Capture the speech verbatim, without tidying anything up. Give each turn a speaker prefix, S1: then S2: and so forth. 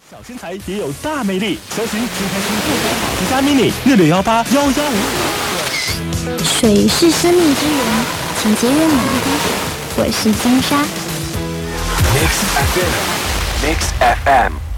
S1: 小身材也有大魅力，搜寻金开心复古好加 mini 六六幺八幺幺五。
S2: 水是生命之源，请节约每一滴水。我是金莎。
S3: Mix F M，Mix F M。